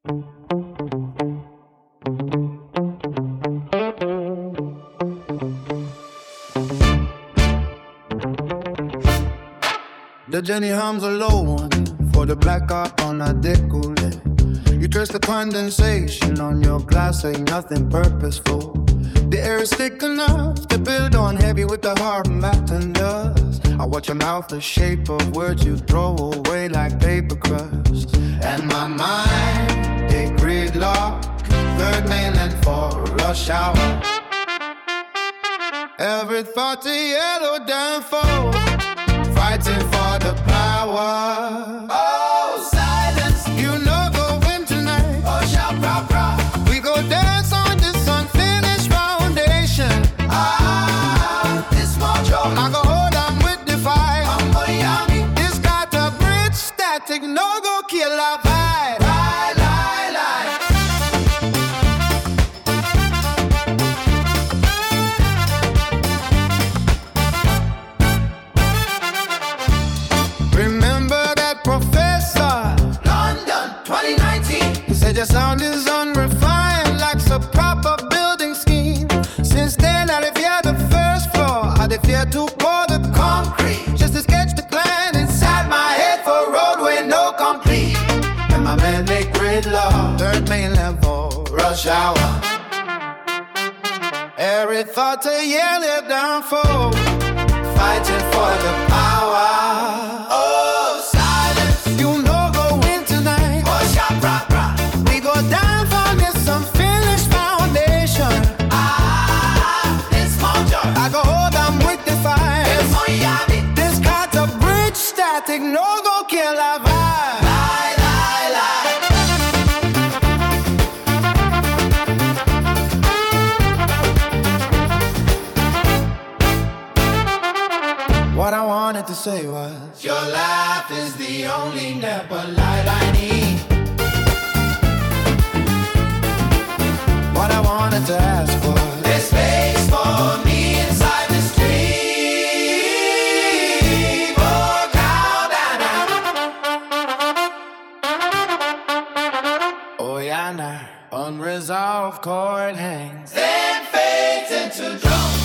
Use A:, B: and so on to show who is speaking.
A: The Jenny hums a low one for the black art on a décollé. You trace the condensation on your glass, ain't nothing purposeful. The air is thick enough to build on heavy with the hard matin dust. I watch your mouth, the shape of words you throw away like paper crust. And my mind, they gridlock, third mainland for a rush hour. Every thought to yellow downfall, fighting for the power. Oh, silence. You know go win tonight. Oh, shout, rah, rah. We go dance on this unfinished foundation. Ah, this small joke. I go hold on with the fire. This got a bridge static, no go kill our vibe. Lie, lie, lie. Remember that professor, London 2019. He said your sound is unrefined, lacks a proper building scheme. Since then, I fear the first floor, I fear to pour the concrete. Just to sketch the plan inside my head for a roadway no complete. And my man make gridlock, third main level, rush hour. Every thought to yell it down for, fighting for the power. Oh, silence. You know go win tonight. Oh, shout, rah, rah. We go down from this unfinished foundation. Ah, this small joy. I go hold on with the fire. This car's a bridge static, no go kill our vibe. Lie, lie, lie. What I wanted to say was, your laugh is the only never light I need. What I wanted to ask was, there's space for me inside this dream. Oh, Caldana. Oh, Yana, unresolved chord hangs, then fades into drum.